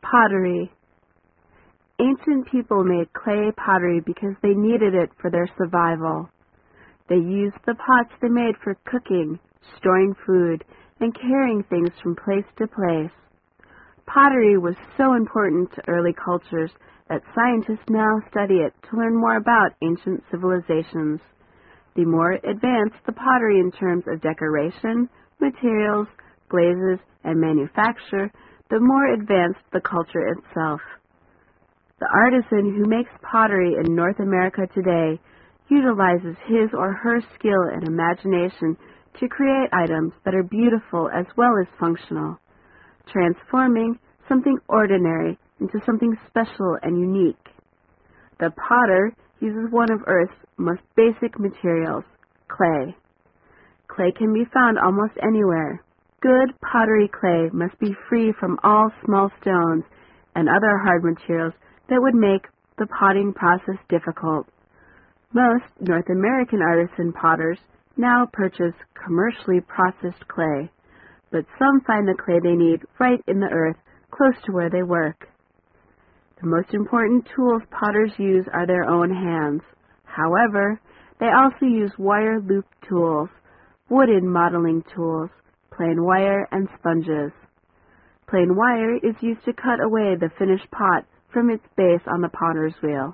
Pottery. Ancient people made clay pottery because they needed it for their survival. They used the pots they made for cooking, storing food, and carrying things from place to place. Pottery was so important to early cultures that scientists now study it to learn more about ancient civilizations. The more advanced the pottery in terms of decoration, materials, glazes, and manufacture, the more advanced the culture itself. The artisan who makes pottery in North America today utilizes his or her skill and imagination to create items that are beautiful as well as functional, transforming something ordinary into something special and unique. The potter uses one of Earth's most basic materials, clay. Clay can be found almost anywhere. Good pottery clay must be free from all small stones and other hard materials that would make the potting process difficult. Most North American artisan potters now purchase commercially processed clay, but some find the clay they need right in the earth close to where they work. The most important tools potters use are their own hands. However, they also use wire loop tools, wooden modeling tools, plain wire, and sponges. Plain wire is used to cut away the finished pot from its base on the potter's wheel.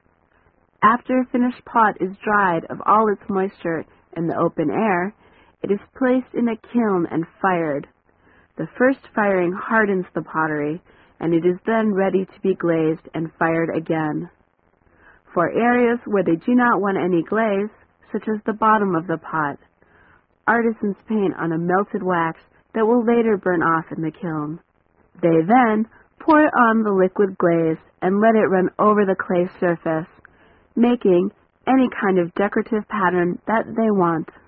After a finished pot is dried of all its moisture in the open air, it is placed in a kiln and fired. The first firing hardens the pottery, and it is then ready to be glazed and fired again. For areas where they do not want any glaze, such as the bottom of the pot, artisans paint on a melted wax that will later burn off in the kiln. They then pour on the liquid glaze and let it run over the clay surface, making any kind of decorative pattern that they want.